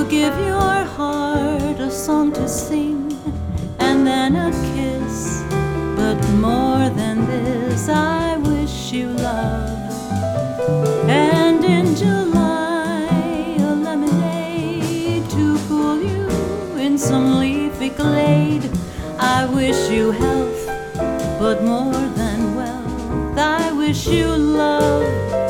give your heart a song to sing, and then a kiss. But more than this, I wish you love. And in July, a lemonade to cool you in some leafy glade. I wish you health, but more than wealth, I wish you love.